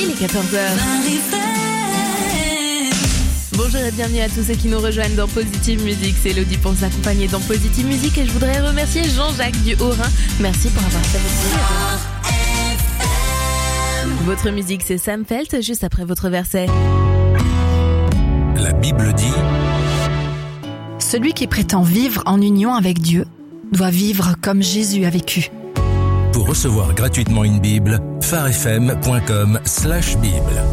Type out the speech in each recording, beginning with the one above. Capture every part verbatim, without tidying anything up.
il est quatorze heures. Bonjour et bienvenue à tous ceux qui nous rejoignent dans Positive Music. C'est Elodie pour vous accompagner dans Positive Music et je voudrais remercier Jean-Jacques du Haut-Rhin. Merci pour avoir fait votre Votre musique, c'est Sam Felt, juste après votre verset. La Bible dit: Celui qui prétend vivre en union avec Dieu doit vivre comme Jésus a vécu. Pour recevoir gratuitement une Bible, pharefm point com slash Bible.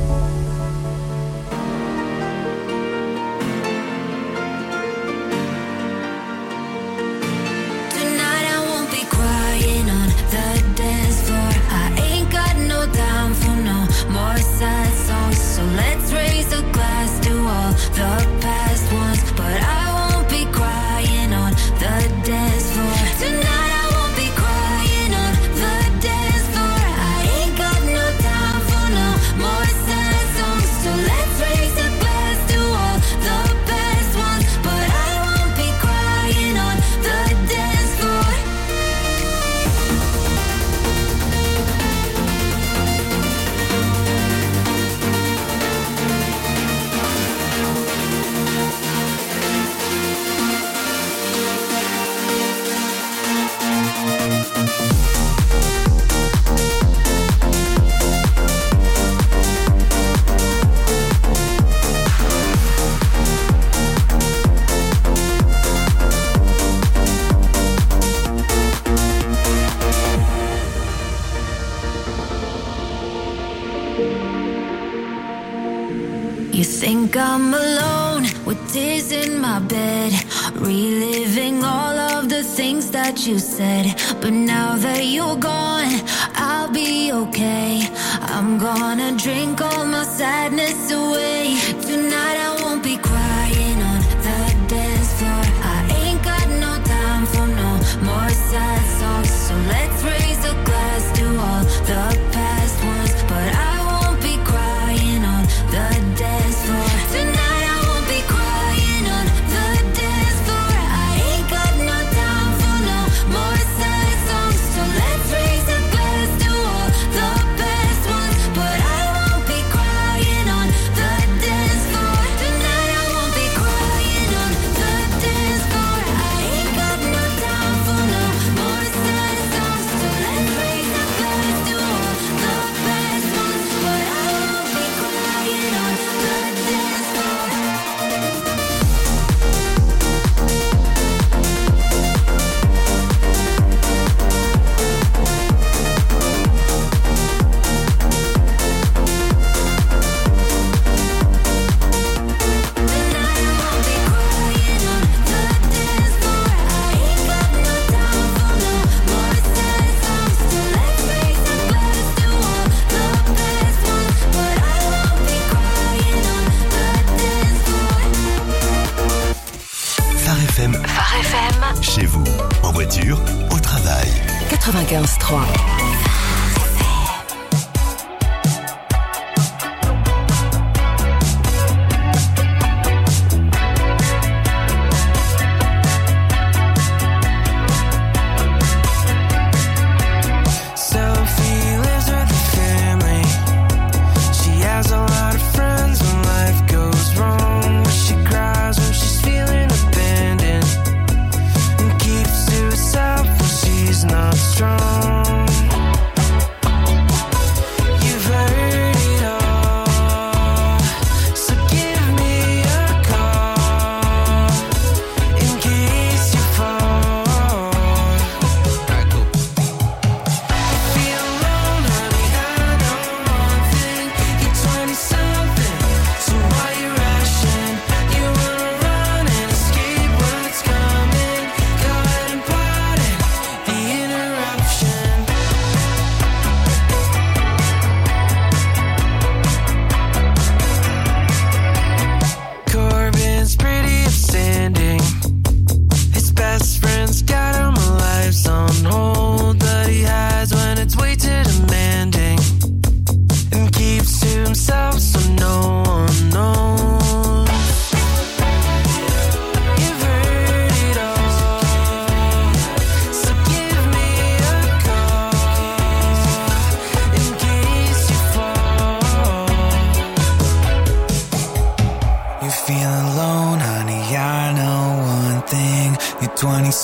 You think I'm alone with tears in my bed, reliving all of the things that you said. But now that you're gone, I'll be okay. I'm gonna drink all my sadness away. Tonight I won't be crying on the dance floor. I ain't got no time for no more sad songs. So let's raise a glass to all the past ones. But I won't be crying on the dance floor. Tonight I won't be crying on the dance floor. I ain't got no time for no more sad songs. So let's raise a glass to all the best ones. But I won't be crying on the dance floor. Tonight I won't be crying on the dance floor. I ain't got no time for no more sad songs. So let's raise a glass to all the best ones. But I won't be crying on the dance floor. Phare F M, Phare F M chez vous, en voiture, au travail. quatre-vingt-quinze trois. Sophie lives with her family. She has a lot of friends when life goes wrong. But she cries when she's feeling abandoned and keeps to herself when she's not strong.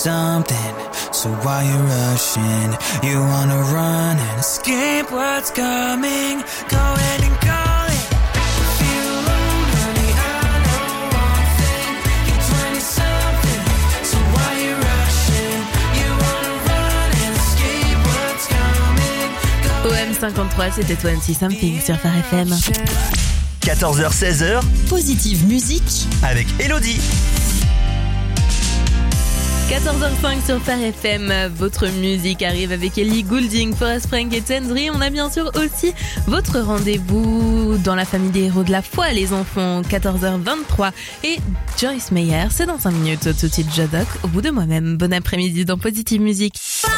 something. So why you rushing? You wanna run and escape what's coming? Go ahead and call it. Feel alone, honey, I know one thing. You're twenty something. So why you rushing? You wanna run and escape what's coming? O M cinquante-trois, c'était twenty something sur Phare F M. quatorze heures seize heures, Positive Musique avec Elodie. quatorze heures cinq sur Phare F M, votre musique arrive avec Ellie Goulding, Forest Frank et Tenzri. On a bien sûr aussi votre rendez-vous dans la famille des héros de la foi, les enfants, quatorze heures vingt-trois. Et Joyce Meyer, c'est dans cinq minutes, tout de suite Jadok, au bout de moi-même. Bon après-midi dans Positive Musique.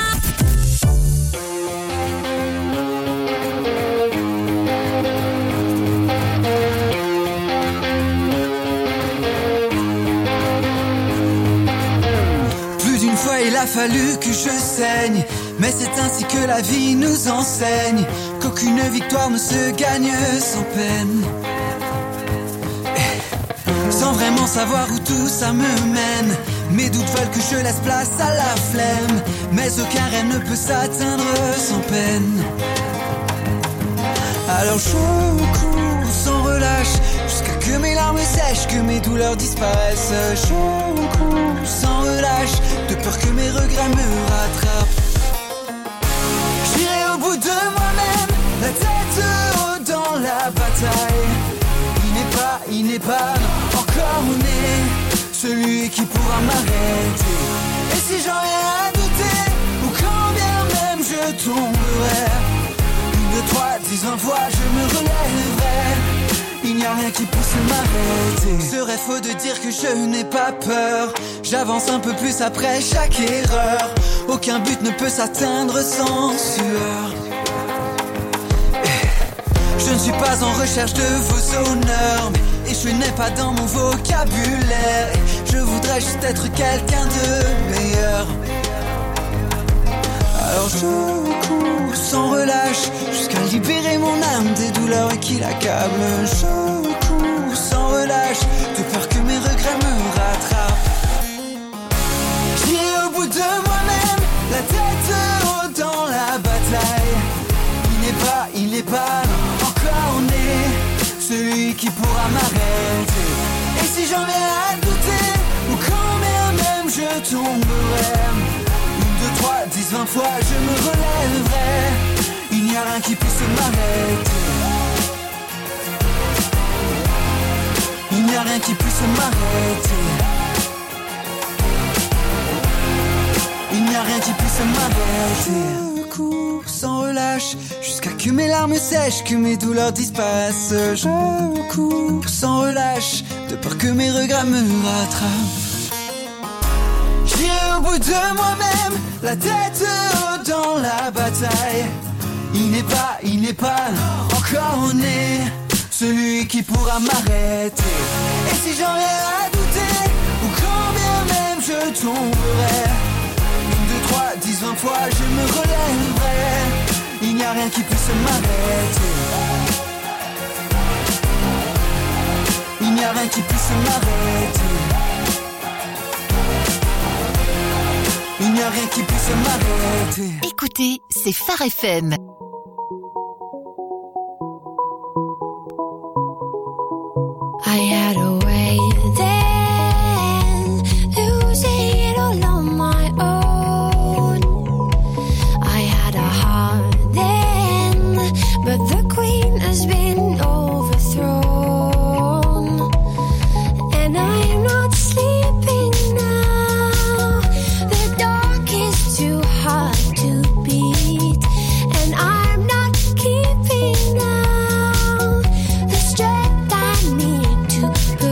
Il a fallu que je saigne, mais c'est ainsi que la vie nous enseigne qu'aucune victoire ne se gagne sans peine. Sans vraiment savoir où tout ça me mène, mes doutes veulent que je laisse place à la flemme, mais aucun rêve ne peut s'atteindre sans peine. Alors je cours sans relâche, jusqu'à que mes larmes sèchent, que mes douleurs disparaissent. Je cours sans relâche, de peur que mes regrets me rattrapent. J'irai au bout de moi-même, la tête haute dans la bataille. Il n'est pas, il n'est pas, non, encore né, celui qui pourra m'arrêter. Et si j'en ai à douter, ou quand bien même je tomberai, une, deux, trois, dix, vingt fois je me relèverai. Il n'y a rien qui puisse m'arrêter. Serait faux de dire que je n'ai pas peur. J'avance un peu plus après chaque erreur. Aucun but ne peut s'atteindre sans sueur. Je ne suis pas en recherche de vos honneurs, mais échouer n'est pas dans mon vocabulaire. Je voudrais juste être quelqu'un de meilleur. Alors je cours sans relâche, jusqu'à libérer mon âme des douleurs qui l'accablent. Je cours sans relâche, de peur que mes regrets me rattrapent. J'irai au bout de moi-même, la tête haute dans la bataille. Il n'est pas, il n'est pas, non, encore né, celui qui pourra m'arrêter. Et si j'en ai à douter, ou quand bien même je tomberai, deux, trois, dix, vingt fois je me relèverai. Il n'y a rien qui puisse m'arrêter. Il n'y a rien qui puisse m'arrêter. Il n'y a rien qui puisse m'arrêter. Je cours sans relâche, jusqu'à que mes larmes sèchent, que mes douleurs disparaissent. Je cours sans relâche, de peur que mes regrets me rattrapent. J'irai au bout de moi-même, la tête haute dans la bataille. Il n'est pas, il n'est pas, non, encore né, celui qui pourra m'arrêter. Et si j'en ai à douter, ou quand bien même je tomberai, une, deux, trois, dix, vingt fois je me relèverai. Il n'y a rien qui puisse m'arrêter. Il n'y a rien qui puisse m'arrêter. Il n'y a rien qui puisse m'arrêter. Écoutez, c'est Phare F M. I had a way then, losing it all on my own. I had a heart then, but the queen has been overthrown. And I am not sleeping now. The dark is too hard to beat, and I'm not keeping now the strength I need to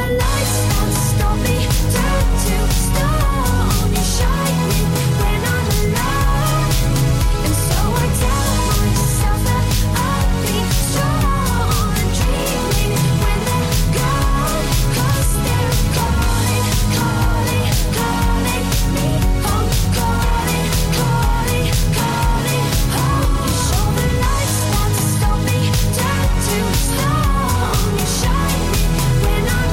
lights won't stop me, turn to stone. You shine me when I'm alone, and so I tell myself that I'll be strong and dreaming when they're gone, 'cause they're calling, calling, calling me home, calling, calling, calling home. You show the lights won't stop me, turn to stone. You shine me when I'm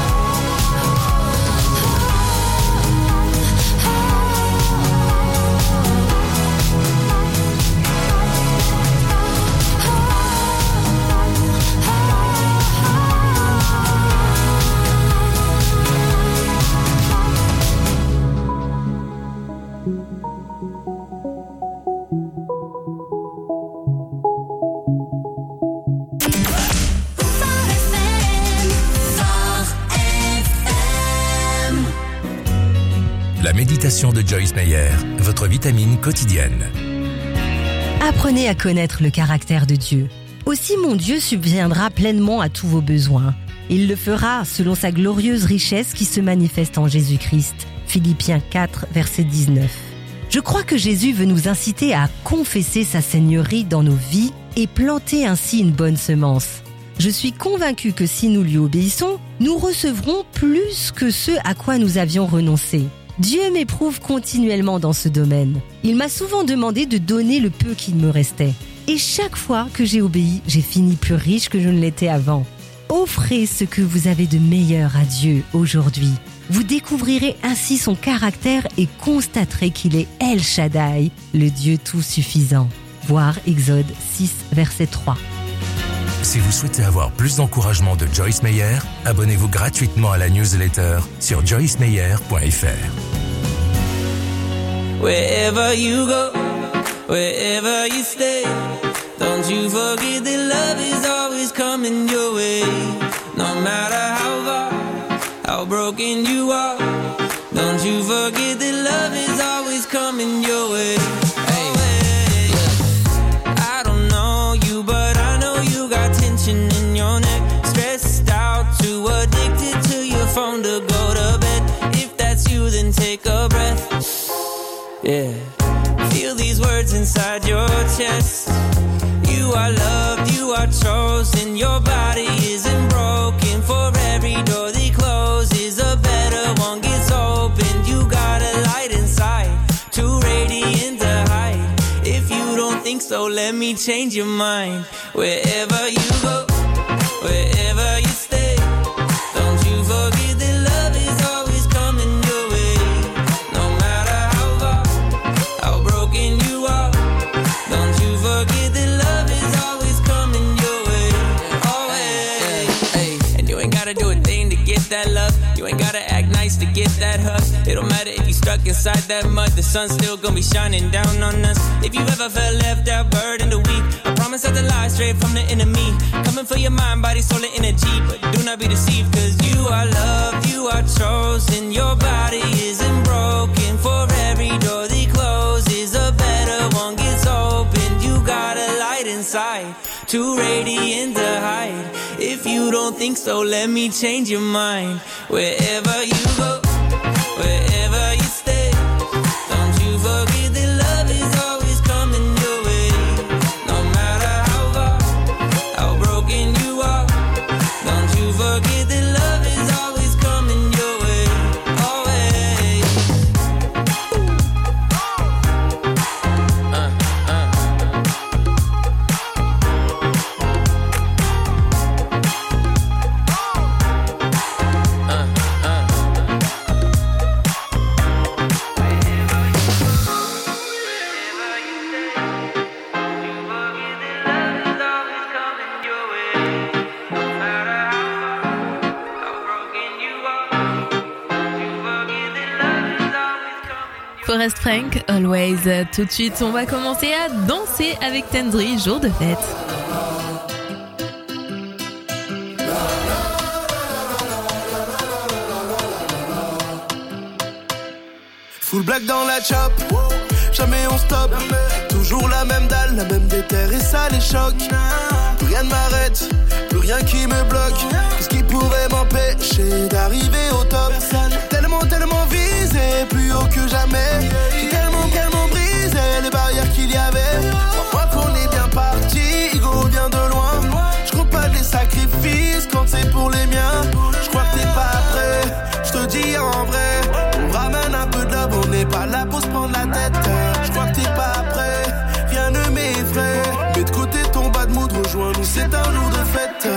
La méditation de Joyce Meyer, votre vitamine quotidienne. Apprenez à connaître le caractère de Dieu. Aussi mon Dieu subviendra pleinement à tous vos besoins. Il le fera selon sa glorieuse richesse qui se manifeste en Jésus-Christ. Philippiens quatre, verset dix-neuf. Je crois que Jésus veut nous inciter à confesser sa seigneurie dans nos vies et planter ainsi une bonne semence. Je suis convaincue que si nous lui obéissons, nous recevrons plus que ce à quoi nous avions renoncé. Dieu m'éprouve continuellement dans ce domaine. Il m'a souvent demandé de donner le peu qu'il me restait. Et chaque fois que j'ai obéi, j'ai fini plus riche que je ne l'étais avant. Offrez ce que vous avez de meilleur à Dieu aujourd'hui. Vous découvrirez ainsi son caractère et constaterez qu'il est El Shaddai, le Dieu tout suffisant. Voir Exode six, verset trois. Si vous souhaitez avoir plus d'encouragement de Joyce Meyer, abonnez-vous gratuitement à la newsletter sur joyce meyer point f r. Wherever you go, wherever you stay, don't you forget that love is always coming your way. No matter how far, how broken you are, don't you forget that love is always coming your way. Hey, look, I don't know you, but I know you got tension in your neck, stressed out, too addicted to your phone to go to bed. If that's you, then take a breath. Yeah, feel these words inside your chest. You are loved, you are chosen. Your body isn't broken. For every door that closes, a better one gets opened. You got a light inside, too radiant to hide. If you don't think so, let me change your mind. Wherever you go, wherever you stay, don't you forget that love is always coming your way. No matter how far, how broken you are, don't you forget that love is always coming your way. Always. Hey, and you ain't gotta do a thing to get that love. You ain't gotta act nice to get that hug. It don't matter if you stuck inside that mud, the sun's still gonna be shining down on us. If you ever felt left out, burdened or weak, I promise that the lie straight from the enemy. Coming for your mind, body, soul, and energy. But do not be deceived, cause you are loved, you are chosen. Your body isn't broken. For every door that closes, a better one gets opened. You got a light inside, too radiant to hide. If you don't think so, let me change your mind. Wherever you go, wherever you stay, don't you forget that love is always coming your way. No matter how far, how broken you are, don't you forget that love is always coming your way. Always. Uh, uh. Forest Frank, Always. Tout de suite, on va commencer à danser avec Tendry, jour de fête. Full black dans la chop, jamais on stop. Toujours la même dalle, la même déterre et ça les choque. Plus rien ne m'arrête, plus rien qui me bloque. Qu'est-ce qui pourrait m'empêcher d'arriver au top? Tellement, tellement visé, plus haut que jamais. J'ai tellement, tellement brisé les barrières qu'il y avait. Crois qu'on est bien parti, Igo vient de loin. Je compte pas des sacrifices quand c'est pour les miens. Je crois que t'es pas prêt, je te dis en vrai. On ramène un peu de love, on n'est pas là pour se prendre la tête. Je crois que t'es pas prêt, rien ne m'effraie. Mets de côté ton bad mood, rejoins-nous, c'est un jour de fête.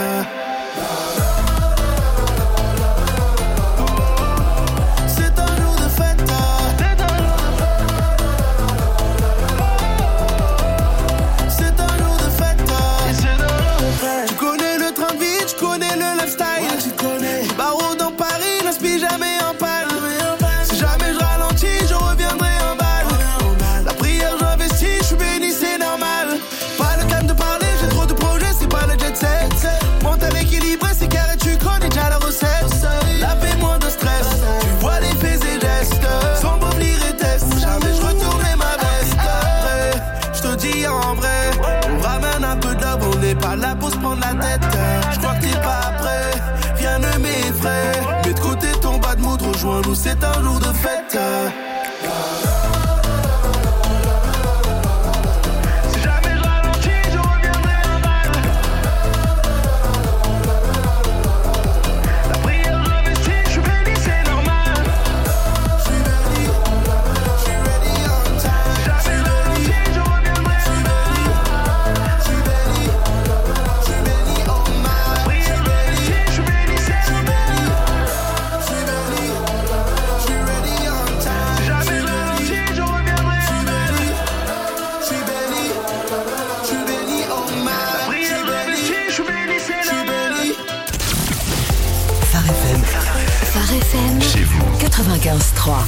Pas là pour se prendre la tête. Je crois que t'es pas prêt, rien ne m'effraie. Mets de côté ton bad mood, rejoins-nous, c'est un jour de fête. Si jamais je ralentis, je reviendrai en balle. La prière j'investis, je suis béni, c'est normal. Je suis béni, je suis ready on time. Si jamais je ralentis, je reviendrai en balle. Je suis béni. F M chez vous quatre-vingt-quinze trois.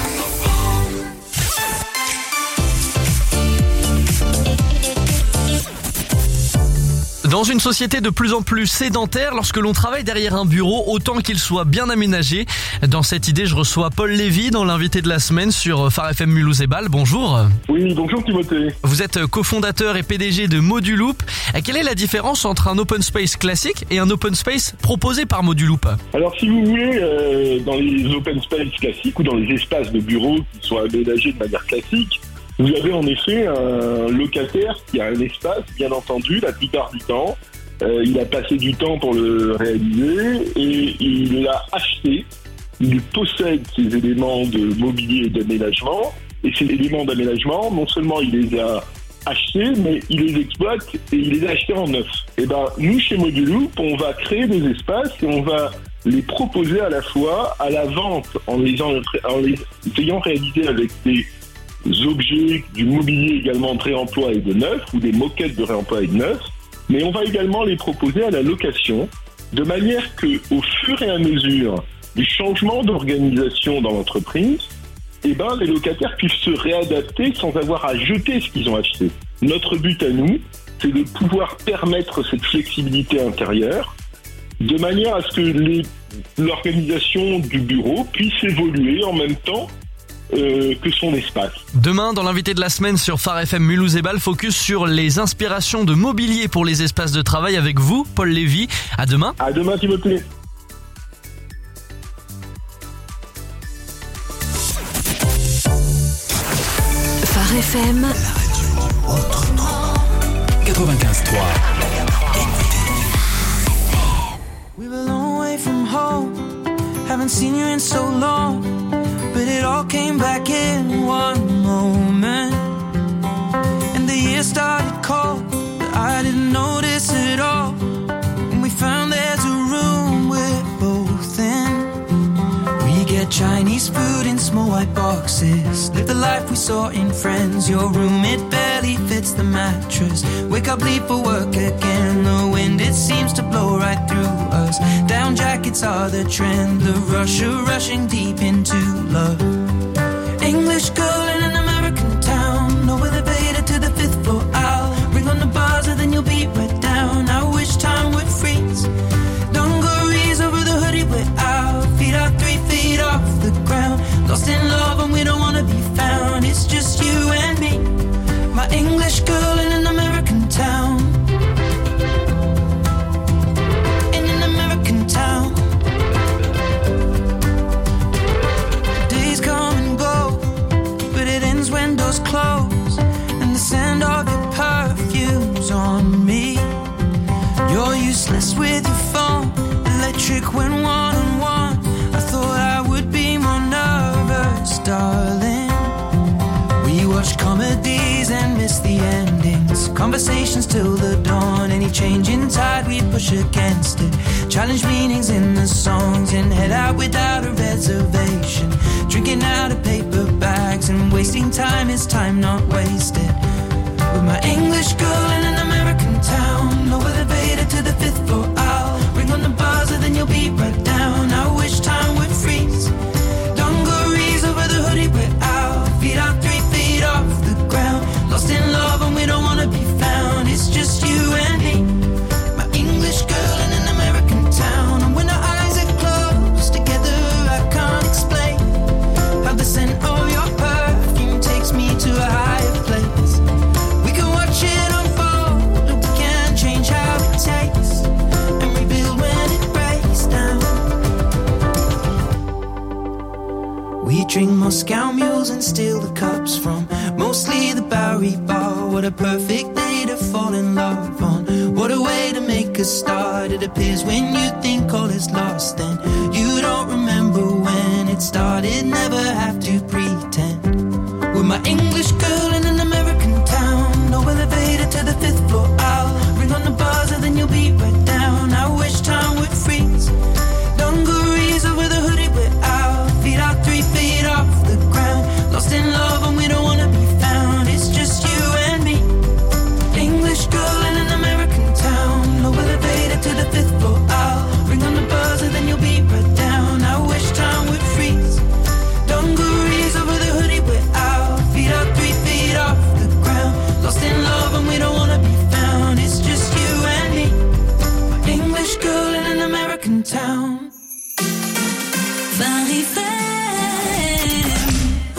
Dans une société de plus en plus sédentaire, lorsque l'on travaille derrière un bureau, autant qu'il soit bien aménagé. Dans cette idée, je reçois Paul Lévy dans l'invité de la semaine sur Phare F M Mulhouse et Bâle. Bonjour. Oui, bonjour Timothée. Vous êtes cofondateur et P D G de Moduloop. Quelle est la différence entre un open space classique et un open space proposé par Moduloop? Alors si vous voulez, euh, dans les open space classiques ou dans les espaces de bureau qui sont aménagés de manière classique, vous avez en effet un locataire qui a un espace, bien entendu, la plupart du temps. Euh, il a passé du temps pour le réaliser et il l'a acheté. Il possède ces éléments de mobilier et d'aménagement. Et ces éléments d'aménagement, non seulement il les a achetés, mais il les exploite et il les a achetés en neuf. Et ben, nous, chez Moduloop, on va créer des espaces et on va les proposer à la fois à la vente en les, en les ayant réalisés avec des objets, du mobilier également de réemploi et de neuf, ou des moquettes de réemploi et de neuf, mais on va également les proposer à la location, de manière que, au fur et à mesure du changement d'organisation dans l'entreprise, eh ben, les locataires puissent se réadapter sans avoir à jeter ce qu'ils ont acheté. Notre but à nous, c'est de pouvoir permettre cette flexibilité intérieure, de manière à ce que les, l'organisation du bureau puisse évoluer en même temps Euh, que son espace. Demain, dans l'invité de la semaine sur Phare F M Mulhouse et Bâle, focus sur les inspirations de mobilier pour les espaces de travail avec vous, Paul Lévy. À demain. À demain, Timothée. Phare F M, la radio autrement. quatre-vingt-quinze trois. We were a long way from home. Haven't seen you in so long. But it all came back in one moment. And the year started cold, but I didn't notice it all. When we found there's a room we're both in. We get Chinese food in small white boxes. Live the life we saw in Friends. Your room, it barely fits the mattress. Wake up, leave for work again. The wind, it seems to blow right through us. Down jackets are the trend. The rush of rushing deep into love. English girl in an American town. No elevator to the fifth floor. I'll ring on the buzzer, then you'll be right down. I wish time would freeze. Dungarees over the hoodie, we're out. Feet are three feet off the ground. Lost in love and we don't wanna be found. It's just you and me. My English girl in an American town. trick when one on one. I thought I would be more nervous, darling. We watch comedies and miss the endings. Conversations till the dawn. Any change in tide we push against it. Challenge meanings in the songs and head out without a reservation. Drinking out of paper bags and wasting time is time not wasted. With my English girl in an American town, over the elevator to the fifth floor. I'll ring on the buzzer, then you'll be right down. I wish time would freeze. Dungarees over the hoodie we're out. Feet out three feet off the ground. Lost in love and we don't wanna be found. It's just you and me. My English girl in an American town. And when our eyes are closed together, I can't explain how the scent of your perfume takes me to a higher place. We can watch it unfold, but we can't change how it tastes and rebuild when it breaks down. We drink Moscow mules and steal the cups from mostly the Bowery Bar. What a perfect day to fall in love on. What a way to make a start. It appears when you think all is lost, then you don't remember when it started. Never have to pretend. With my English girl in an American town, no elevator to the fifth floor. I'll ring on the buzzer, then you'll be right down. I wish time would freeze. Dungarees over the hoodie we're out. Feet out three feet off the ground. Lost in love and we don't wanna be found. It's just you and me. English girl in an American town. No elevator to the fifth floor. I'll ring on the buzzer, then you'll be right down. I wish time would freeze. Dungarees over the hoodie we're out. Feet out three feet off the ground. Lost in love and we don't wanna be found. It's just you and me. My English girl in an American town. Paris F M.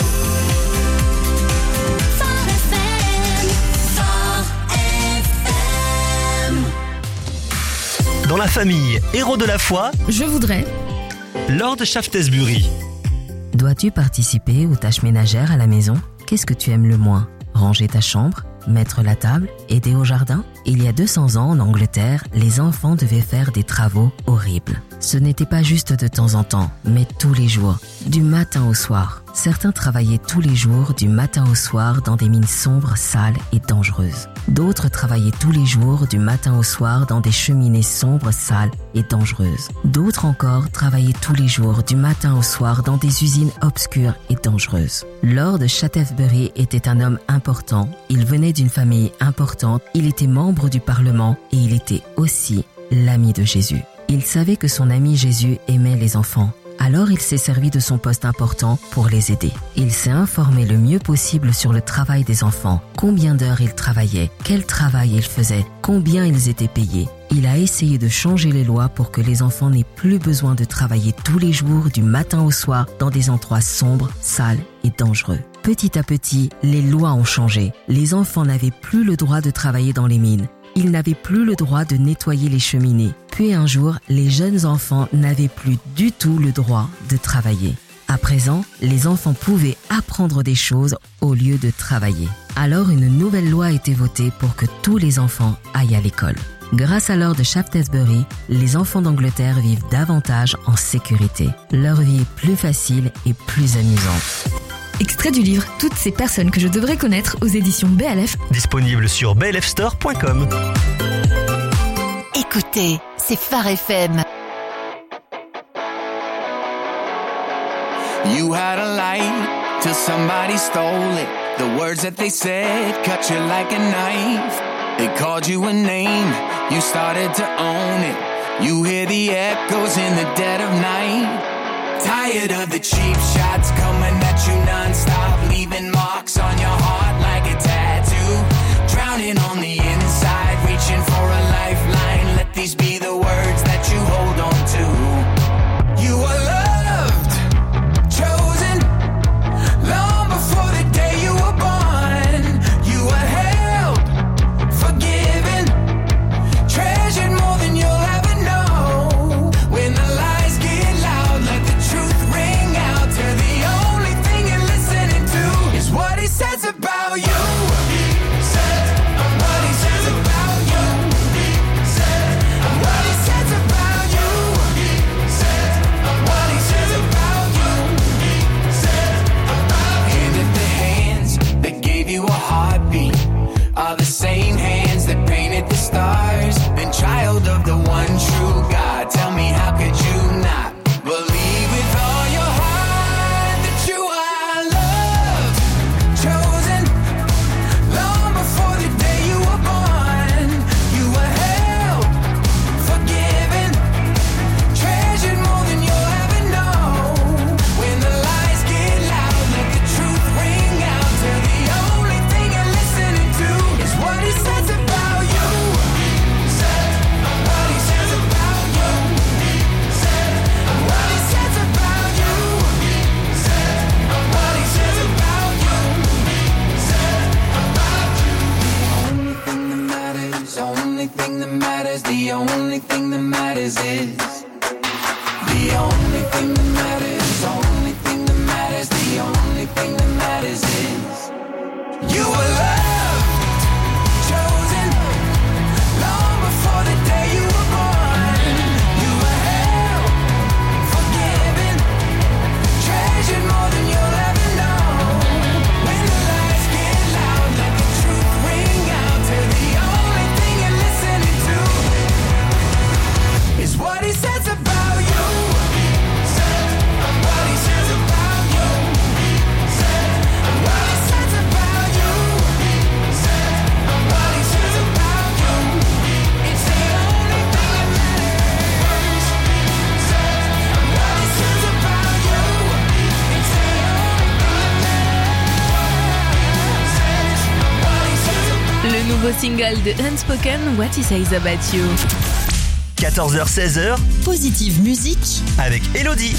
Fort F M. Fort F M. Dans la famille Héros de la foi, Je voudrais. Lord Shaftesbury. Dois-tu participer aux tâches ménagères à la maison ? Qu'est-ce que tu aimes le moins ? Ranger ta chambre ? Mettre la table ? Aider au jardin ? Il y a deux cents ans, en Angleterre, les enfants devaient faire des travaux horribles. Ce n'était pas juste de temps en temps, mais tous les jours, du matin au soir. Certains travaillaient tous les jours, du matin au soir, dans des mines sombres, sales et dangereuses. D'autres travaillaient tous les jours, du matin au soir, dans des cheminées sombres, sales et dangereuses. D'autres encore travaillaient tous les jours, du matin au soir, dans des usines obscures et dangereuses. Lord Shaftesbury était un homme important. Il venait d'une famille importante. Il était membre du Parlement et il était aussi l'ami de Jésus. Il savait que son ami Jésus aimait les enfants. Alors il s'est servi de son poste important pour les aider. Il s'est informé le mieux possible sur le travail des enfants, combien d'heures ils travaillaient, quel travail ils faisaient, combien ils étaient payés. Il a essayé de changer les lois pour que les enfants n'aient plus besoin de travailler tous les jours du matin au soir dans des endroits sombres, sales et dangereux. Petit à petit, les lois ont changé. Les enfants n'avaient plus le droit de travailler dans les mines. Ils n'avaient plus le droit de nettoyer les cheminées. Puis un jour, les jeunes enfants n'avaient plus du tout le droit de travailler. À présent, les enfants pouvaient apprendre des choses au lieu de travailler. Alors une nouvelle loi a été votée pour que tous les enfants aillent à l'école. Grâce à Lord Shaftesbury, les enfants d'Angleterre vivent davantage en sécurité. Leur vie est plus facile et plus amusante. Extrait du livre Toutes ces personnes que je devrais connaître aux éditions B L F. Disponible sur b l f store point com. Écoutez, c'est Phare F M. You had a light till somebody stole it. The words that they said cut you like a knife. They called you a name, you started to own it. You hear the echoes in the dead of night. Tired of the cheap shots coming at you non-stop, leaving marks on your heart like a tattoo. Drowning on the inside, reaching for a lifeline. Let these be the words that you hold on to. You are loved, chosen, long before the day you were born. You are held, forgiven, treasured more than you'll ever know. When the lies get loud, let the truth ring out. Till the only thing you're listening to is what he says about you. He says, what he says. nouveau single de Unspoken, What He Says About You. quatorze heures seize heures, Positive Musique avec Elodie.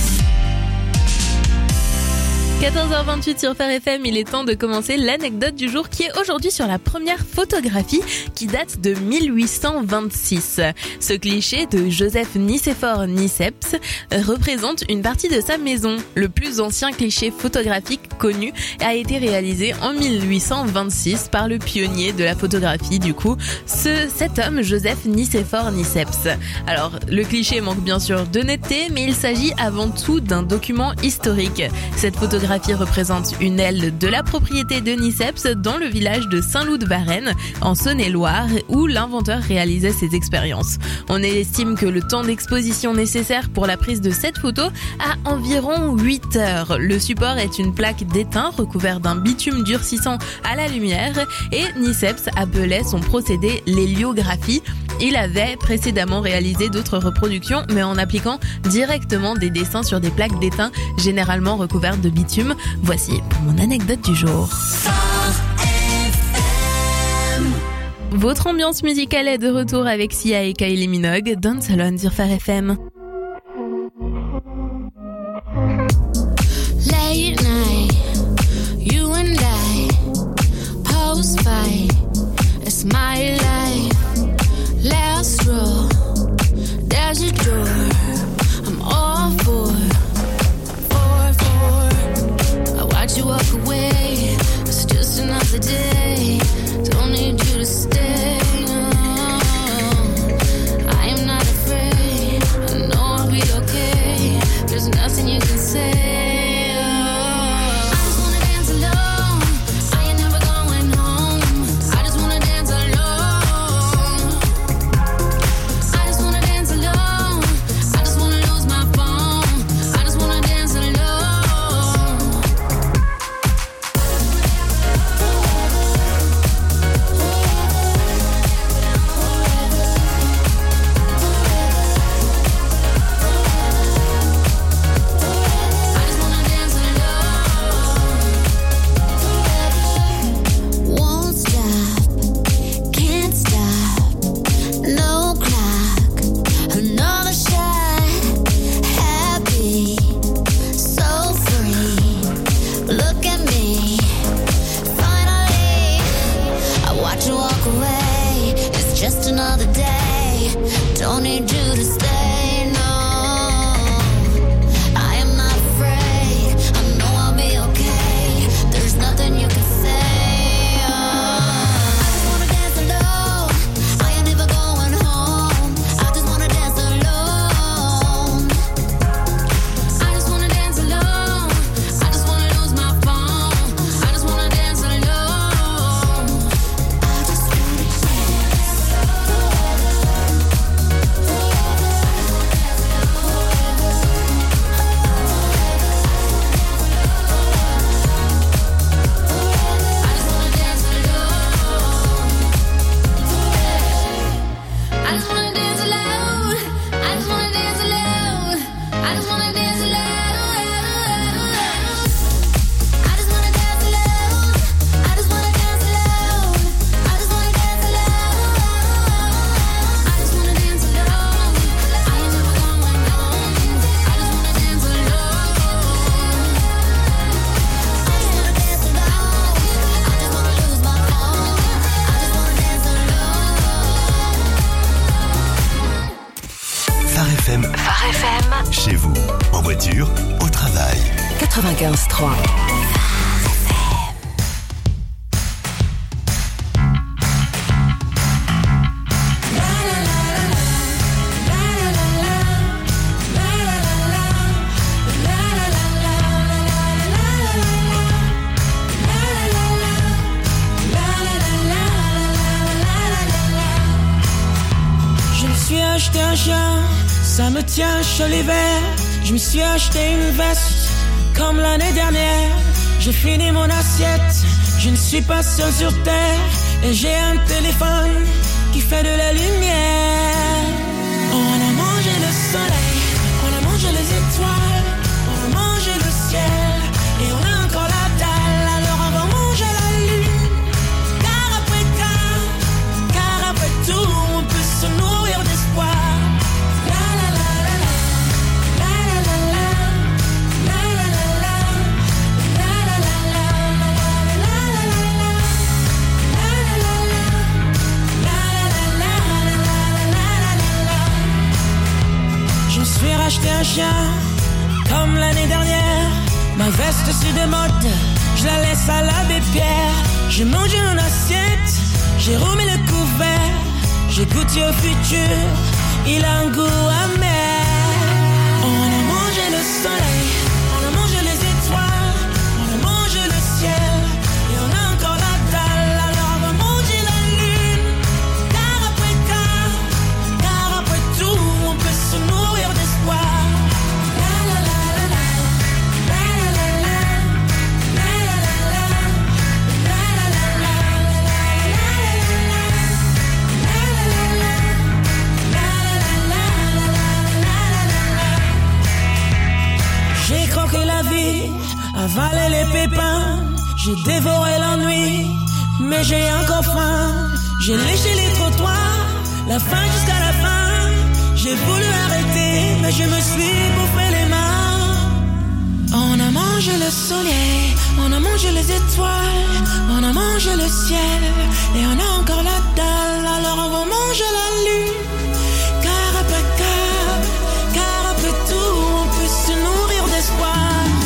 quatorze heures vingt-huit sur Phare F M, il est temps de commencer l'anecdote du jour qui est aujourd'hui sur la première photographie qui date de mille huit cent vingt-six. Ce cliché de Joseph Nicéphore Niceps représente une partie de sa maison. Le plus ancien cliché photographique connu a été réalisé en mille huit cent vingt-six par le pionnier de la photographie du coup, ce, cet homme Joseph Nicéphore Niceps. Alors le cliché manque bien sûr de netteté mais il s'agit avant tout d'un document historique. Cette photographie représente une aile de la propriété de Niceps dans le village de Saint-Loup-de-Varennes, en Saône-et-Loire, où l'inventeur réalisait ses expériences. On estime que le temps d'exposition nécessaire pour la prise de cette photo a environ huit heures. Le support est une plaque d'étain recouverte d'un bitume durcissant à la lumière et Niceps appelait son procédé l'héliographie. Il avait précédemment réalisé d'autres reproductions, mais en appliquant directement des dessins sur des plaques d'étain, généralement recouvertes de bitume. Voici pour mon anecdote du jour. Votre ambiance musicale est de retour avec Sia et Kylie Minogue, Dance Alone sur Phare F M. Late night, you and I, post fight, it's my life. Last row, there's a door, I'm all for, for, for. I watch you walk away, it's just another day, don't need you to stay. Oh, I am not afraid, I know I'll be okay, there's nothing you can say. Chez vous, en voiture, au travail. quatre-vingt-quinze trois. Je me suis acheté un chien, ça me tient chaud l'hiver. Je me suis acheté une veste comme l'année dernière. J'ai fini mon assiette, je ne suis pas seul sur terre. Et j'ai un téléphone qui fait de la lumière. On a mangé le soleil, on a mangé les étoiles, on a mangé le ciel. Et on a encore la dalle, alors on va manger la lune. Car après tard, chien, comme l'année dernière. Ma veste sur des mottes, je la laisse à l'abbé Pierre. J'ai mangé mon assiette, j'ai remis le couvert. J'ai goûté au futur, il a un goût amer. On a mangé le soleil, on a mangé les étoiles, on a mangé le ciel, et on a encore la dalle. Alors on va manger la lune, car après car, car après tout, on peut se nourrir d'espoir. La la la la la, la la la la, la la la la, la la la la, j'ai croqué la vie, avalé les pépins, j'ai dévoré l'ennui, mais j'ai encore faim. J'ai léché les trottoirs, la fin jusqu'à la fin. J'ai voulu arrêter, mais je me suis bouffé les mains. On a mangé le soleil, on a mangé les étoiles, on a mangé le ciel, et on a encore la dalle. Alors on va manger la lune, car après car, car après tout, on peut se nourrir d'espoir.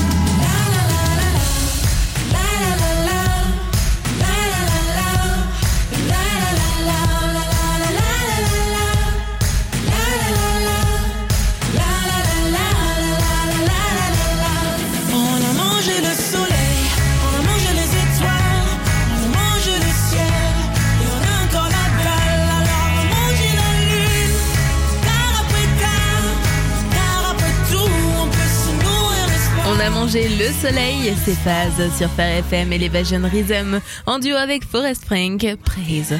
On a mangé le soleil, c'est Phase sur Phare F M et l'Evasion Rhythm en duo avec Forest Frank, Praise.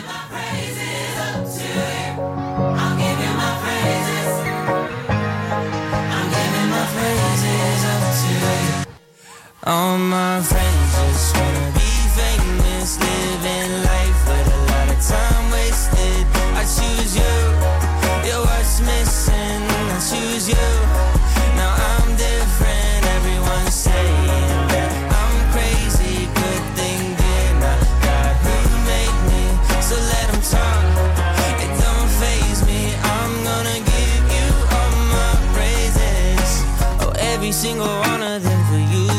All my friends just wanna be famous, living life with a lot of time wasted. I choose you, you're what's missing. I choose you, now I'm different. Everyone's saying that I'm crazy, good thing then I got who made me, so let them talk. It don't faze me, I'm gonna give you all my praises. Oh, every single one of them for you.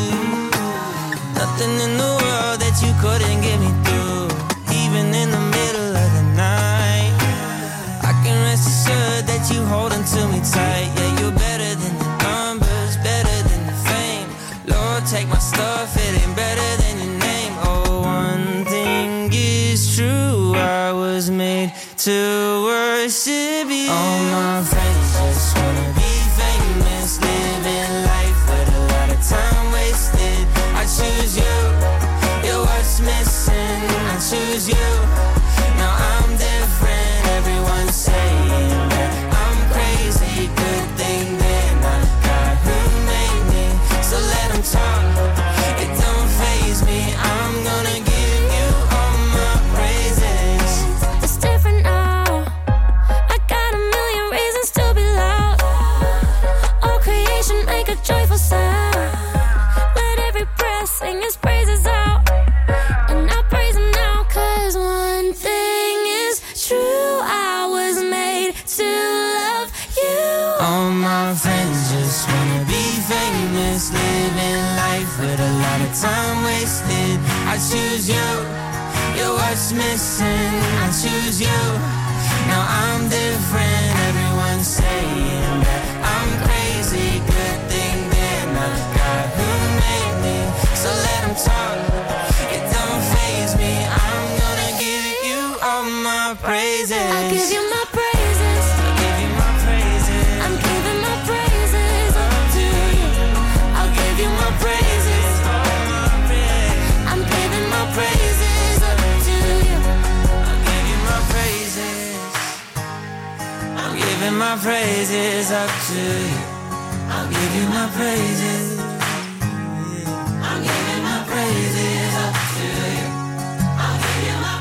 Nothing in the world that you couldn't get me through, even in the middle of the night. I can rest assured that you holding to me tight. Yeah, you're better than the numbers, better than the fame. Lord, take my stuff, it ain't better than your name. Oh, one thing is true, I was made to worship you. All my friends just wanna be famous, living life with a lot of time wasted. I choose you, you're what's missing. I choose you, now I'm different. Everyone's saying that I'm crazy, good thing then I got who made me, so let them talk. It don't faze me, I'm gonna give you all my praises. It's different now, I got a million reasons to be loud. All creation make a joyful sound. Let every breath sing his praises out. And I praise him now, cause one thing is true, I was made to love you. All my friends just wanna be famous, living life with a lot of time wasted. I choose you, you're what's missing. I choose you, now I'm different. Everyone's saying that I'm crazy, good thing then I got who made me, so let them talk. It don't faze me, I'm gonna give you all my praises. I give you my praises, I give you my praises. I'm giving my praises up to you. I'll give you my praises, I'm giving my praises up to you. I'll give you my praises. I'm giving my praises up to you. I'll give you my praises. I'm giving my praises up to you. I'll give you my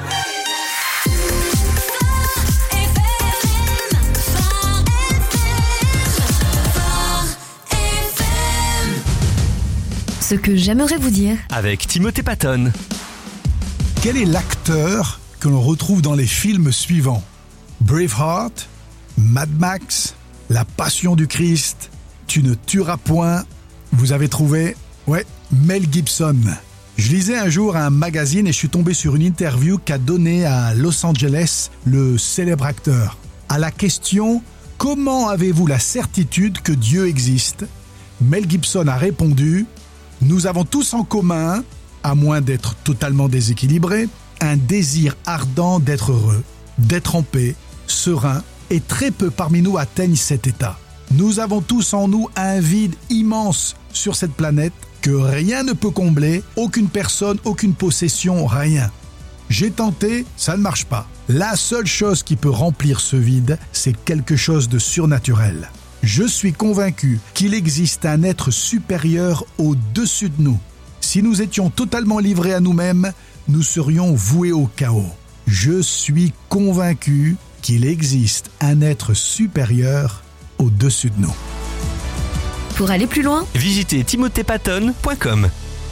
Ce que j'aimerais vous dire. Avec Timothée Patton. Quel est l'acteur que l'on retrouve dans les films suivants? Braveheart, Mad Max, La Passion du Christ, Tu ne tueras point. Vous avez trouvé? Ouais, Mel Gibson. Je lisais un jour un magazine et je suis tombé sur une interview qu'a donnée à Los Angeles le célèbre acteur. À la question « Comment avez-vous la certitude que Dieu existe ?» Mel Gibson a répondu « Nous avons tous en commun, à moins d'être totalement déséquilibrés, un désir ardent d'être heureux, d'être en paix, serein, et très peu parmi nous atteignent cet état. Nous avons tous en nous un vide immense sur cette planète que rien ne peut combler, aucune personne, aucune possession, rien. J'ai tenté, ça ne marche pas. La seule chose qui peut remplir ce vide, c'est quelque chose de surnaturel. Je suis convaincu qu'il existe un être supérieur au-dessus de nous. Si nous étions totalement livrés à nous-mêmes, nous serions voués au chaos. Je suis convaincu qu'il existe un être supérieur au-dessus de nous. Pour aller plus loin, visitez timothée patton point com.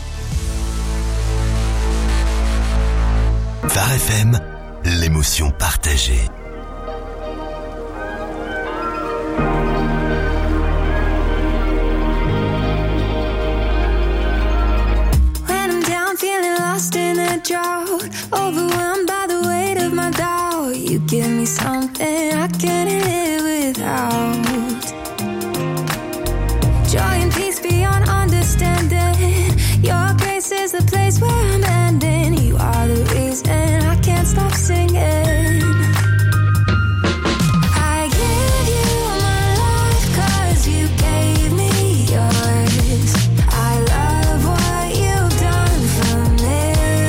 Phare F M, l'émotion partagée. When I'm down, feeling lost in a drought, overwhelmed by the weight of my doubt, you give me something I can't live without. Joy and peace beyond understanding. Your grace is the place where I'm ending. You are the reason I can't stop singing. I give you my life 'cause you gave me yours. I love what you've done for me.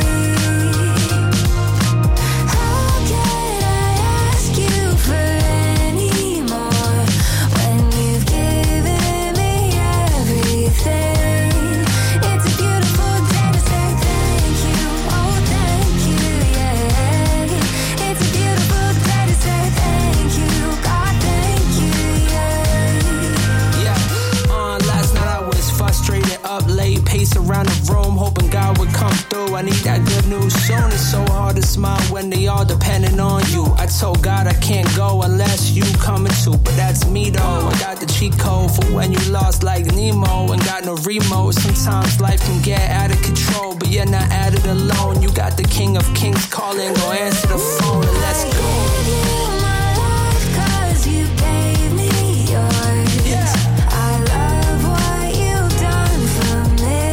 How can I ask you for any more when you've given me everything? It's a beautiful day to say thank you, oh thank you, yeah. It's a beautiful day to say thank you, God thank you, yeah. Yeah, uh, last night I was frustrated, up late, pace around the room, hoping God would come through. I need that good news soon. It's so hard to smile when they all depending on you. I told God I can't go unless you coming too, but that's me though. I got the cheat code for when you lost like Nemo and got no remote. Sometimes life can get out of control, but you're not at it alone. You got the King of Kings calling, go answer the phone and let's go. Give you my life 'cause you gave me yours. Yeah. I love what you've done for me.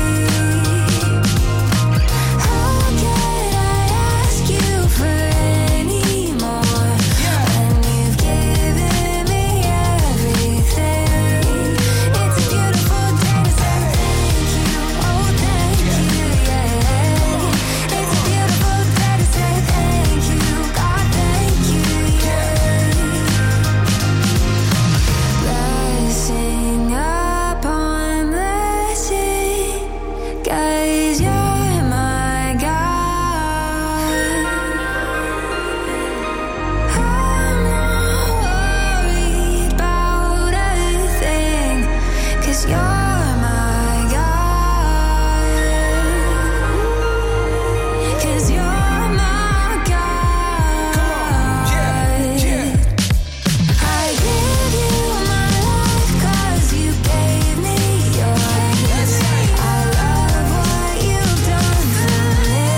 How can I ask you for any more when you've given me everything? It's a beautiful day to say thank you, oh thank you, yeah. It's a beautiful day to say thank you, God thank you, yeah. Blessing upon blessing, 'cause you're my God. I'm not worried about a thing, 'cause you're my God. 'Cause you're my God. I give you my life 'cause you gave me yours. I love what you've done for me.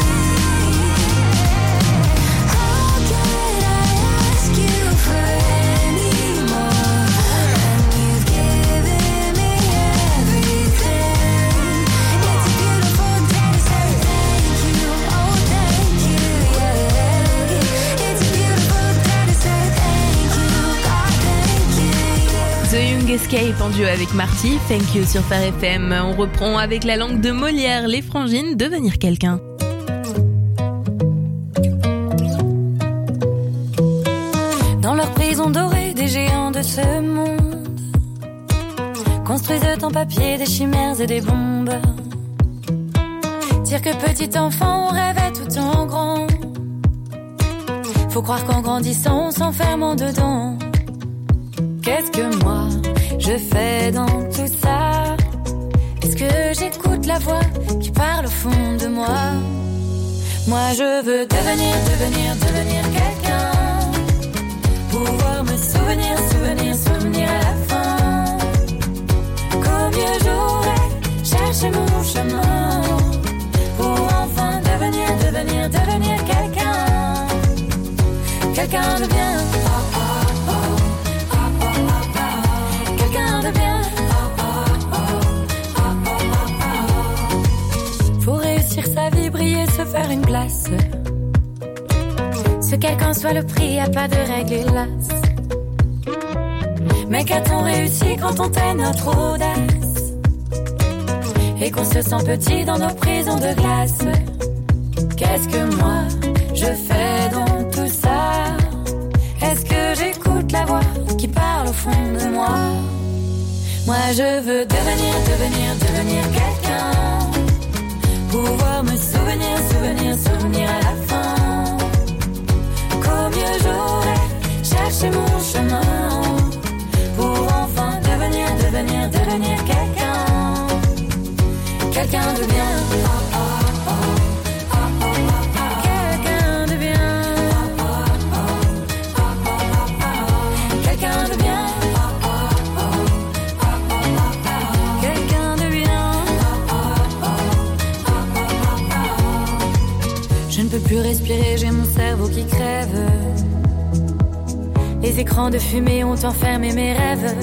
How can I ask you for any more when you've given me everything? It's a beautiful day to say thank you, oh thank you, yeah. It's a beautiful day to say thank you, God thank you, yeah. The Young Escape en duo avec Marty, Thank You sur Phare F M. On reprend avec la langue de Molière, les frangines, devenir quelqu'un. Dans leur prison dorée, des géants de ce monde construisent en papier des chimères et des bombes. Dire que petit enfant, on rêvait tout en grand. Faut croire qu'en grandissant, on s'enferme en dedans. Qu'est-ce que moi, je fais dans tout ça? Est-ce que j'écoute la voix qui parle au fond de moi? Moi, je veux devenir, devenir, devenir quelqu'un. Pouvoir me souvenir, souvenir, souvenir à la fin. qu'au mieux j'aurais cherché mon chemin pour enfin devenir, devenir, devenir quelqu'un, quelqu'un de bien, quelqu'un de bien. Pour réussir sa vie, briller, se faire une place, ce quelqu'un soit le prix, y a pas de règle hélas. Mais qu'a-t-on réussi quand on tait notre audace et qu'on se sent petit dans nos prisons de glace? Qu'est-ce que moi je fais dans tout ça? Est-ce que j'écoute la voix qui parle au fond de moi? Moi je veux devenir, devenir, devenir quelqu'un, pouvoir me souvenir, souvenir, souvenir à la fin, qu'au mieux j'aurais cherché mon chemin pour enfin devenir, devenir, devenir quelqu'un, quelqu'un de bien, quelqu'un de bien, quelqu'un de bien, quelqu'un de bien. Je ne peux plus respirer, j'ai mon cerveau qui crève. Les écrans de fumée ont enfermé mes rêves.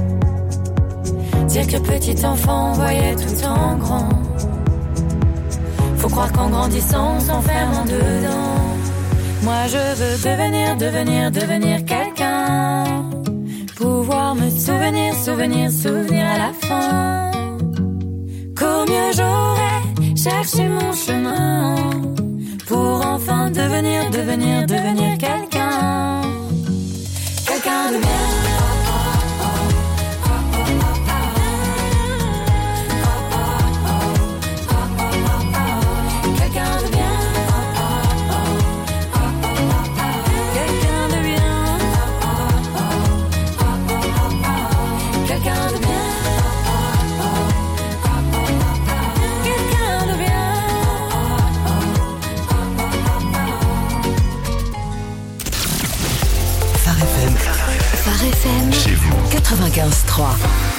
Dire que petit enfant on voyait tout en grand. Faut croire qu'en grandissant on s'enferme en dedans. Moi je veux devenir, devenir, devenir quelqu'un, pouvoir me souvenir, souvenir, souvenir à la fin, qu'au mieux j'aurais cherché mon chemin pour enfin devenir, devenir, devenir quelqu'un, quelqu'un de bien. Chez vous. quatre-vingt-quinze trois.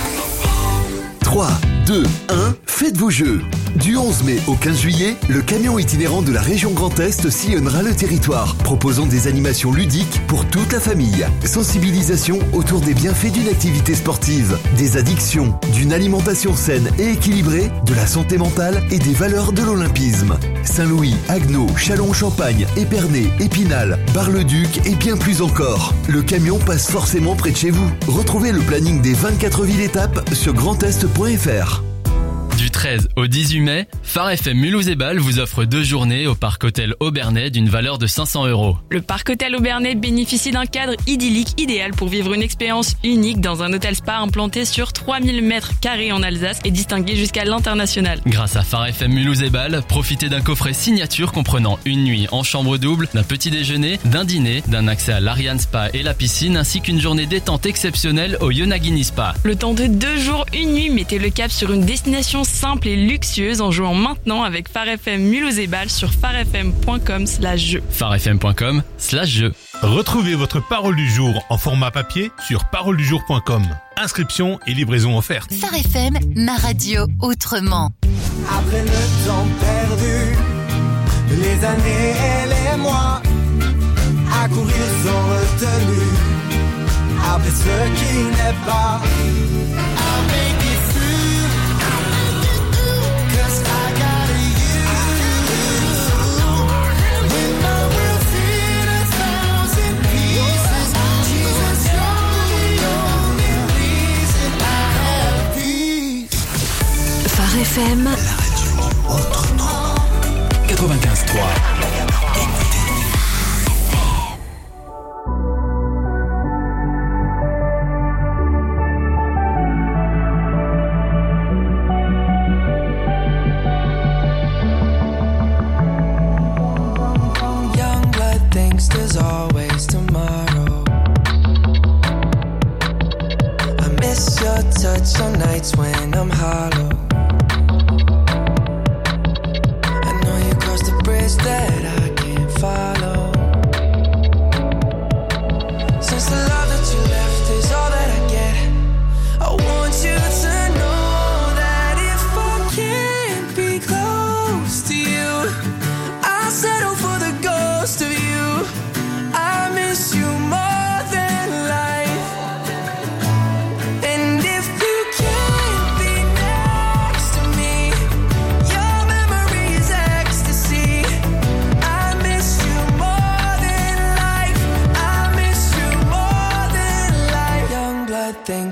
trois, deux, un, faites vos jeux. Du onze mai au quinze juillet, le camion itinérant de la région Grand Est sillonnera le territoire, proposant des animations ludiques pour toute la famille. Sensibilisation autour des bienfaits d'une activité sportive, des addictions, d'une alimentation saine et équilibrée, de la santé mentale et des valeurs de l'olympisme. Saint-Louis, Agneau, Châlons-en-Champagne, Épernay, Épinal, Bar-le-Duc et bien plus encore. Le camion passe forcément près de chez vous. Retrouvez le planning des vingt-quatre villes étapes sur grandest point f r. Du treize au dix-huit mai, Phare F M Mulhouse et Bâle vous offre deux journées au Parc Hôtel Aubernais d'une valeur de cinq cents euros. Le Parc Hôtel Aubernais bénéficie d'un cadre idyllique idéal pour vivre une expérience unique dans un hôtel spa implanté sur trois mille mètres carrés en Alsace et distingué jusqu'à l'international. Grâce à Phare F M Mulhouse et Bâle, profitez d'un coffret signature comprenant une nuit en chambre double, d'un petit déjeuner, d'un dîner, d'un accès à l'Ariane Spa et la piscine ainsi qu'une journée détente exceptionnelle au Yonagini Spa. Le temps de deux jours, une nuit, mettez le cap sur une destination simple et luxueuse en jouant maintenant avec Phare F M Mulhouse et Bâle sur pharefm point com slash jeu. pharefm point com slash jeu. Retrouvez votre parole du jour en format papier sur parole du jour point com. Inscription et livraison offerte. Phare F M, ma radio autrement. Après le temps perdu, les années et les mois, à courir sans retenue, après ce qui n'est pas, I'll make it through, 'cause I got you. When my world's in a thousand pieces, Jesus, you're the only reason I have peace. Phare F M, la radio autrement. quatre-vingt-quinze trois. There's always tomorrow. I miss your touch on nights when I'm hollow. I know you crossed the bridge that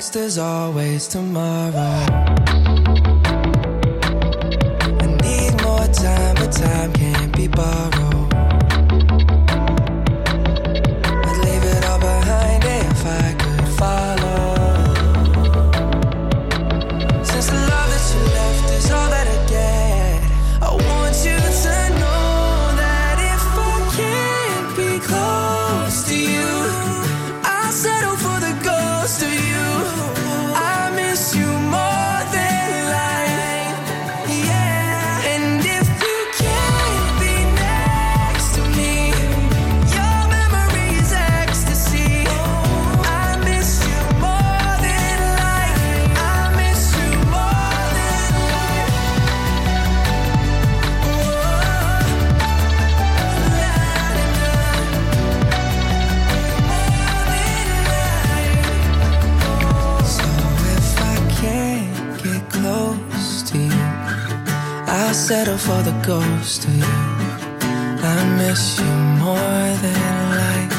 next, there's always tomorrow. I need more time, but time can't be borrowed. I'd leave it all behind if I could follow. Since the love that you left is all that I get, I want you to know that if I can't be close to you, I'll settle for the ghost of you. I miss you more than life, yeah. And if you can't be next to me, your memory is ecstasy. I miss you more than life. I miss you more than life. So if I can't get close to you, I'll settle for the ghost of you. I miss you more than life.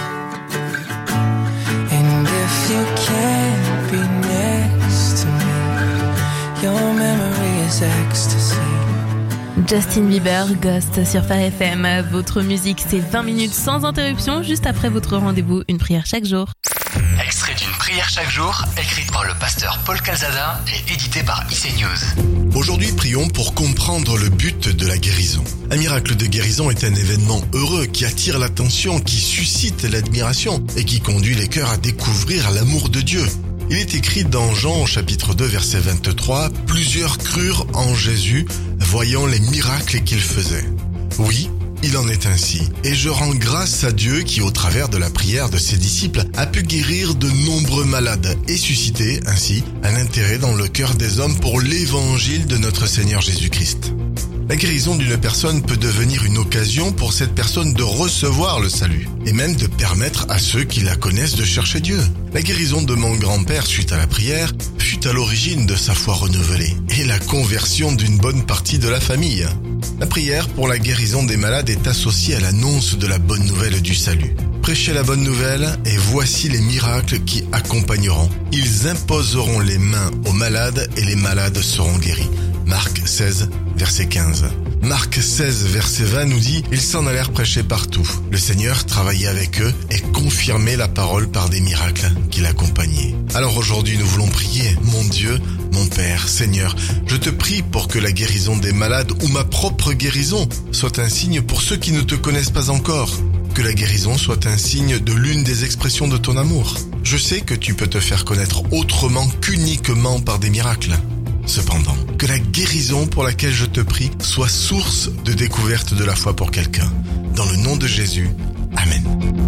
And if you can't be next to me, your memory is ecstasy. Justin Bieber, Ghost sur Phare F M. Votre musique, c'est vingt minutes sans interruption, juste après votre rendez-vous, une prière chaque jour. Extrait d'une prière chaque jour, écrite par le pasteur Paul Calzada et édité par I C News. Aujourd'hui, prions pour comprendre le but de la guérison. Un miracle de guérison est un événement heureux qui attire l'attention, qui suscite l'admiration et qui conduit les cœurs à découvrir l'amour de Dieu. Il est écrit dans Jean au chapitre deux verset vingt-trois, « Plusieurs crurent en Jésus, voyant les miracles qu'il faisait. » Oui, il en est ainsi. Et je rends grâce à Dieu qui, au travers de la prière de ses disciples, a pu guérir de nombreux malades et susciter ainsi un intérêt dans le cœur des hommes pour l'évangile de notre Seigneur Jésus-Christ. La guérison d'une personne peut devenir une occasion pour cette personne de recevoir le salut et même de permettre à ceux qui la connaissent de chercher Dieu. La guérison de mon grand-père suite à la prière fut à l'origine de sa foi renouvelée et la conversion d'une bonne partie de la famille. La prière pour la guérison des malades est associée à l'annonce de la bonne nouvelle du salut. Prêchez la bonne nouvelle et voici les miracles qui accompagneront. Ils imposeront les mains aux malades et les malades seront guéris. Marc seize, verset quinze. Marc seize, verset vingt nous dit « Ils s'en allèrent prêcher partout. Le Seigneur travaillait avec eux et confirmait la parole par des miracles qui l'accompagnaient. » Alors aujourd'hui, nous voulons prier. Mon Dieu, mon Père, Seigneur, je te prie pour que la guérison des malades ou ma propre guérison soit un signe pour ceux qui ne te connaissent pas encore. Que la guérison soit un signe de l'une des expressions de ton amour. Je sais que tu peux te faire connaître autrement qu'uniquement par des miracles. Cependant, que la guérison pour laquelle je te prie soit source de découverte de la foi pour quelqu'un. Dans le nom de Jésus, Amen.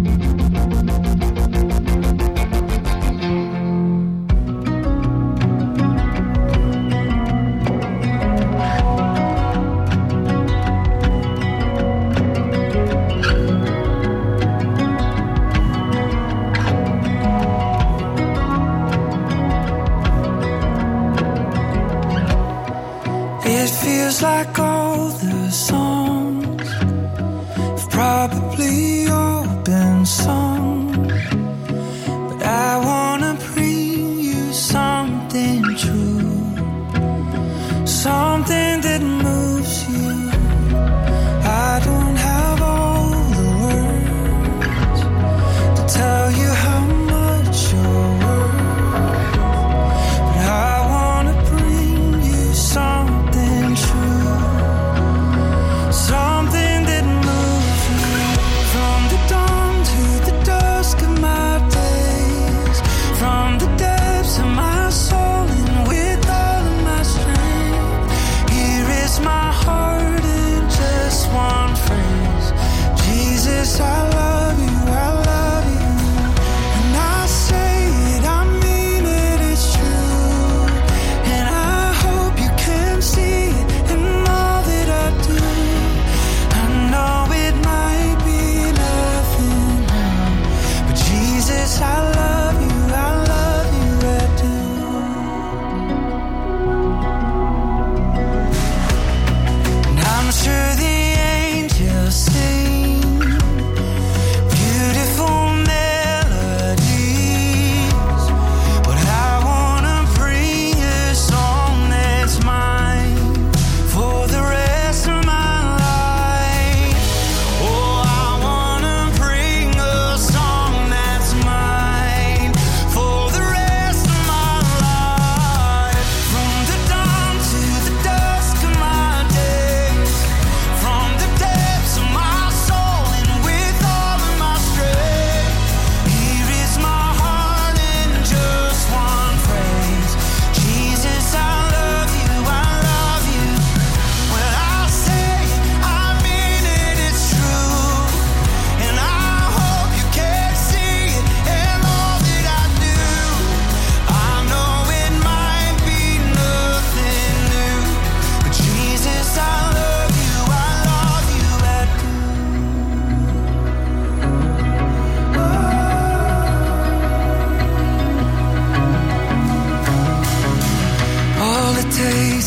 It feels like all the songs have probably all been sung, but I wanna bring you something true, something that moves you. I don't have all the words to tell you how much you're worth, but I wanna bring you something something that moves me from the dawn to the dusk of my days, from the depths of my soul and with all of my strength. Here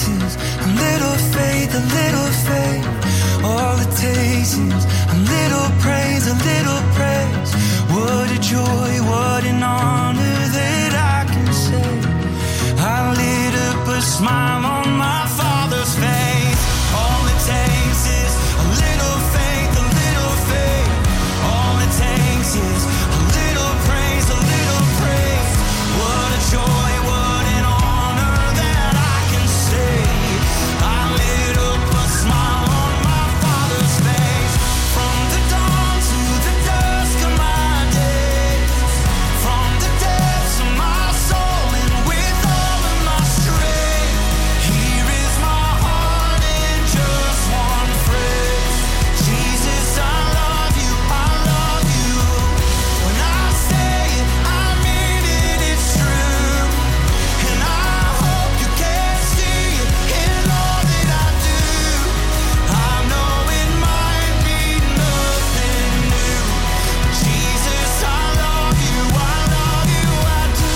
is a little faith, a little faith. All it takes is a little praise, a little praise. What a joy, what an honor that I can say. I lit up a smile on my Father's face. All it takes is a little faith, a little faith. All it takes is a little praise, a little praise. What a joy, what an honor that I can say. I lit up a smile on my Father's face. From the dawn to the dusk of my days, from the depths of my soul and with all of my strength, here is my heart in just one phrase. Jesus, I love you, I love you. When I say it, I mean it, it's true. And I hope you can see it in all that I do. I know it might be nothing new. Jesus, I love you, I love you, I do.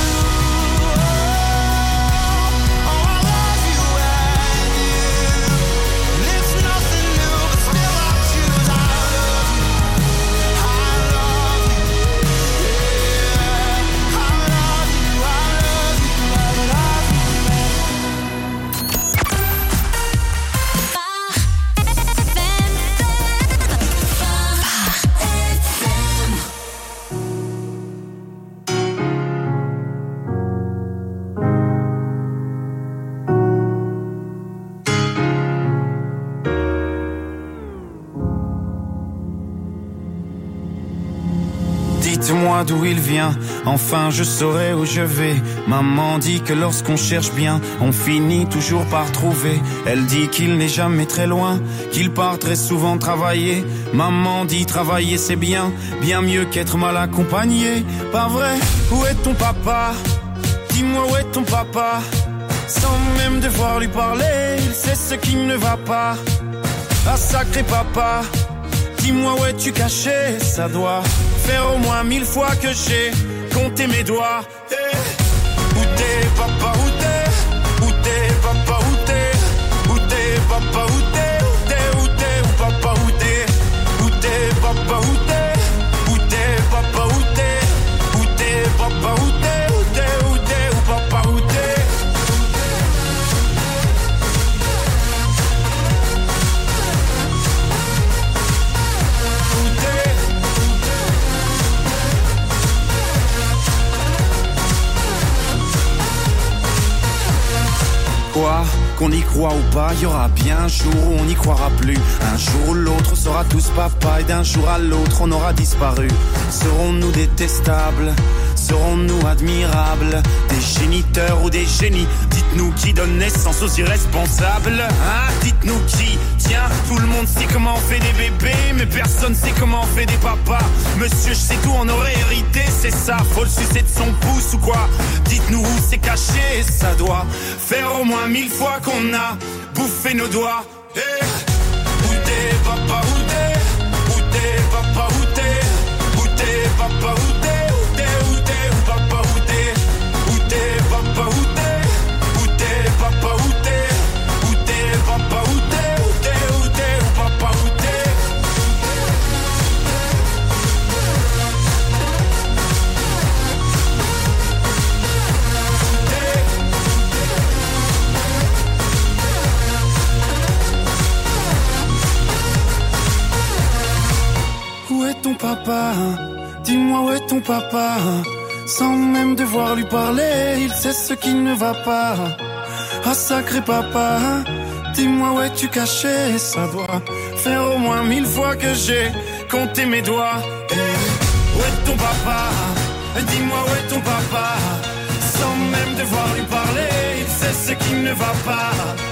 Oh, I love you and you. And it's nothing new, but still I choose. I love you, I love you, yeah. I love you, I love you, I love Dites-moi d'où il vient, enfin je saurai où je vais. Maman dit que lorsqu'on cherche bien, on finit toujours par trouver. Elle dit qu'il n'est jamais très loin, qu'il part très souvent travailler. Maman dit travailler c'est bien, bien mieux qu'être mal accompagné. Pas vrai? Où est ton papa? Dis-moi où est ton papa? Sans même devoir lui parler, il sait ce qui ne va pas. Ah sacré papa, dis-moi où es-tu caché? Ça doit faire au moins mille fois que j'ai compté mes doigts. Hey. Où t'es papa, où t'es? Où t'es papa, où t'es? Où t'es papa, où t'es? Où t'es, où t'es, où papa, où t'es? Où t'es papa, où t'es? Où t'es papa, où t'es? Où t'es papa, où t'es? Où t'es, où t'es, où papa, où t'es? Quoi? Qu'on y croit ou pas, il y aura bien un jour où on n'y croira plus. Un jour ou l'autre, on sera tous papa et d'un jour à l'autre, on aura disparu. Serons-nous détestables? Serons-nous admirables? Des géniteurs ou des génies? Dites-nous qui donne naissance aux irresponsables, hein? Dites-nous qui? Tiens, tout le monde sait comment on fait des bébés, mais personne sait comment on fait des papas. Monsieur, je sais tout, on aurait hérité, c'est ça. Faut le sucer de son pouce ou quoi? Dites-nous où c'est caché, ça doit faire au moins mille fois qu'on a bouffé nos doigts. Hey. Où t'es papa, où t'es? Où t'es papa, où t'es? Où t'es papa, où t'es? Papa, où t'es? Où t'es, papa, où t'es? Où t'es, papa, où t'es? Où t'es, où t'es, où papa, où t'es? Où est ton papa? Dis-moi où est ton papa? Sans même devoir lui parler, il sait ce qui ne va pas. Ah sacré papa, dis-moi où es-tu caché? Ça doit faire au moins mille fois que j'ai compté mes doigts. Hey, où est ton papa? Dis-moi où est ton papa? Sans même devoir lui parler, il sait ce qui ne va pas.